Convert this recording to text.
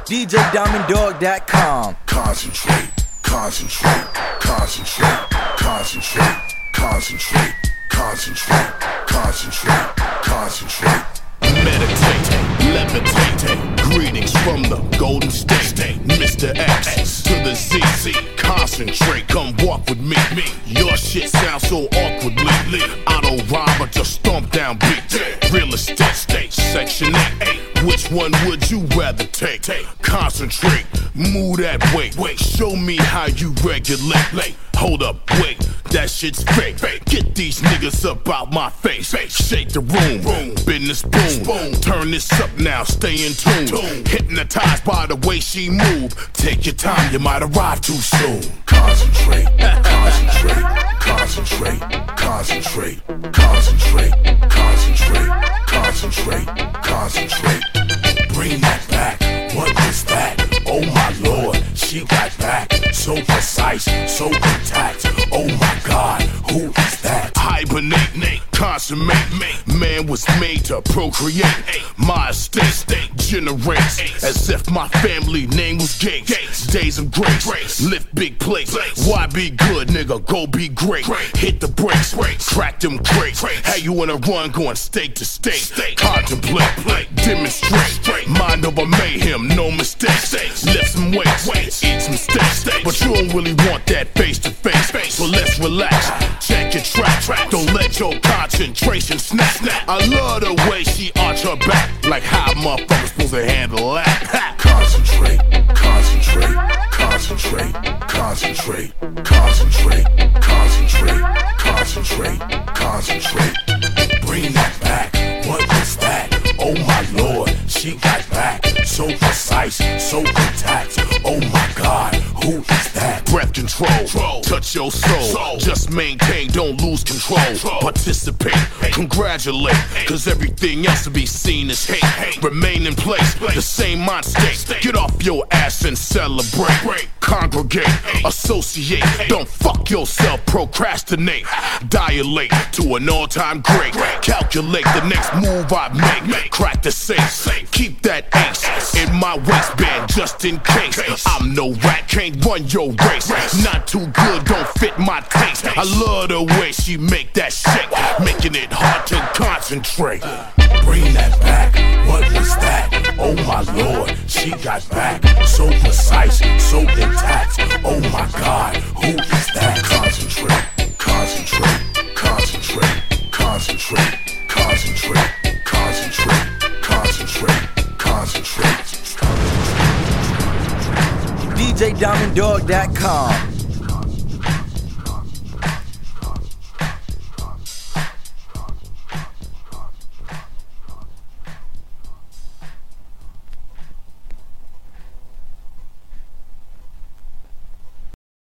DJDiamondDog.com. Concentrate, concentrate, concentrate, concentrate, concentrate, concentrate, concentrate, concentrate. Meditating, levitating, greetings from the Golden State, Mr. X to the ZZ. Concentrate, come walk with me. Your shit sounds so awkward lately. I don't rhyme, but just stomp down beats. Real estate, state, section 8. Which one would you rather take? Concentrate, move that way. Show me how you regulate. Hold up, wait, that shit's fake. Get these niggas up out my face. Shake the room, business boom. Turn this up now, stay in tune. Hypnotized by the way she move. Take your time, you might arrive too soon. Concentrate, concentrate, concentrate, concentrate, concentrate, concentrate, concentrate, concentrate. Bring that back, what is that? Oh my lord, she got back. So precise, so intact. Oh my god, who is that? Hibernate, consummate. Man was made to procreate. My estate generates as if my family name was Gates. Days of grace, lift big plates. Why be good, nigga? Go be great. Hit the brakes, crack them crates. How you in a run going state to state? Contemplate, demonstrate. Mind over mayhem, no mistakes. Lift some weights, eat some steaks. But you don't really want that face to face. So let's relax, check your track. Don't let your concentration snap. I love the way she arch her back. Like how a motherfucker supposed to handle that. Concentrate, concentrate, concentrate, concentrate, concentrate, concentrate, concentrate, concentrate. Bring that back, what is that? Oh my lord, she got back. So precise, so intact. Oh my god, who is that? Breath control, touch your soul. Just maintain, don't lose control. Participate, congratulate. Cause everything else to be seen is hate. Remain in place, the same mind state. Get off your ass and celebrate. Congregate, associate. Don't fuck yourself, procrastinate. Dilate to an all-time great. Calculate the next move I make. Crack the safe, keep that ace in my waistband just in case. I'm no rat, can't run your race. Not too good, don't fit my taste. I love the way she make that shake, making it hard to concentrate. Bring that back, what is that? Oh my lord, she got back. So precise, so intact. Oh my god, who is that? Concentrate, concentrate, concentrate, concentrate, concentrate, concentrate, concentrate, concentrate. DJDiamondDog.com.